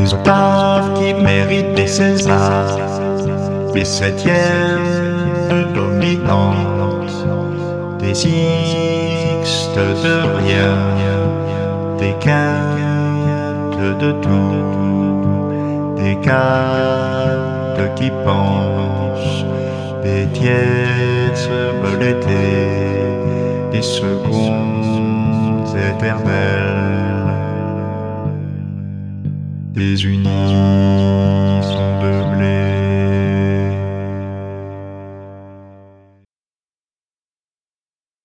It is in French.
des octaves qui méritent des Césars, des septièmes dominantes, des sixtes de rien, des quintes de tout, des quartes qui pensent, des tierces l'été, des secondes éternelles, des unisons de